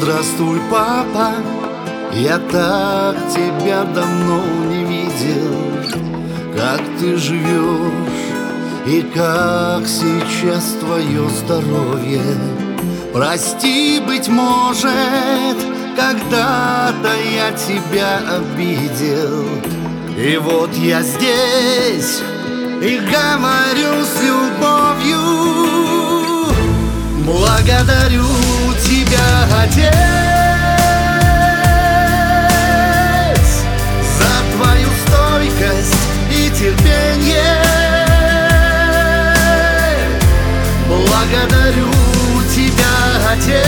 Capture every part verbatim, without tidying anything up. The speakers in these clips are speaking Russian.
здравствуй, папа, я так тебя давно не видел. Как ты живешь и как сейчас твое здоровье? Прости, быть может, когда-то я тебя обидел. И вот я здесь и говорю с любовью: благодарю тебя, Отец, за твою стойкость и терпение. Благодарю тебя, Отец,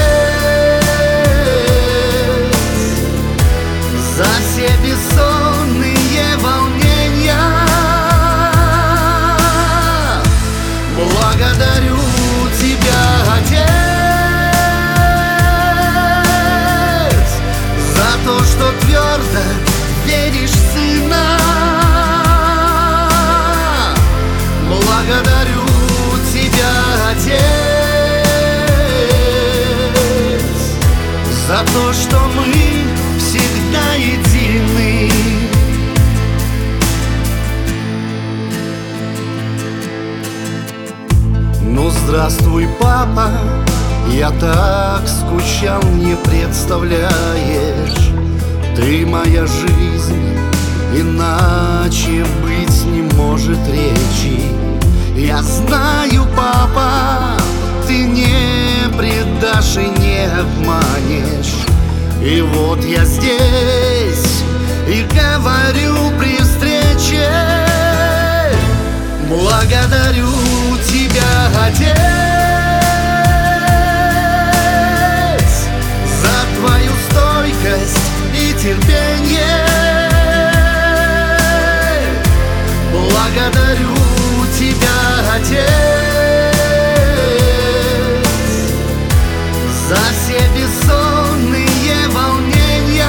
за все бессонные волнения. Благодарю тебя, Отец, за то, что твердо веришь в Сына. Благодарю тебя, Отец, за то, что мы всегда едины. Ну, здравствуй, папа, я так скучал, не представляешь. Ты моя жизнь, иначе быть не может речи. Я знаю, папа, ты не предашь и не обманешь. И вот я здесь и говорю при встрече: благодарю тебя, Отец, за твою стойкость и терпение. Благодарю тебя, Отец, за все бессонные волнения.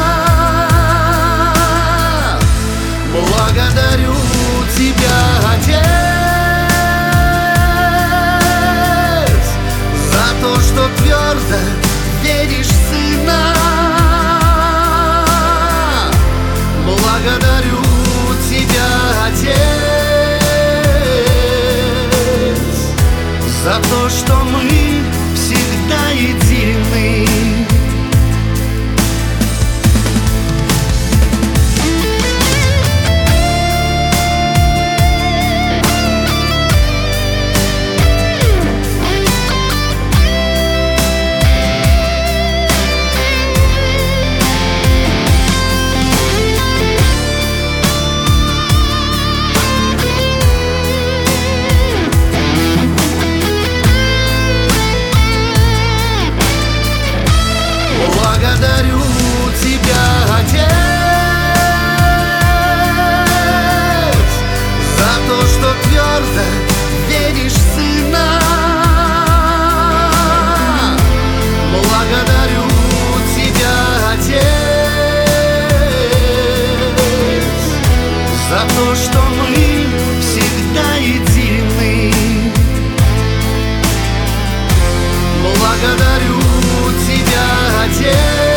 Благодарю тебя, Отец, за то, что твердо веришь в Сына. Благодарю тебя, Отец, за то, что мы всегда едины. Благодарю тебя, Отец, за то, что твердо веришь в Сына. Благодарю тебя, Отец, за то, что мы всегда едины. Благодарю тебя, Отец,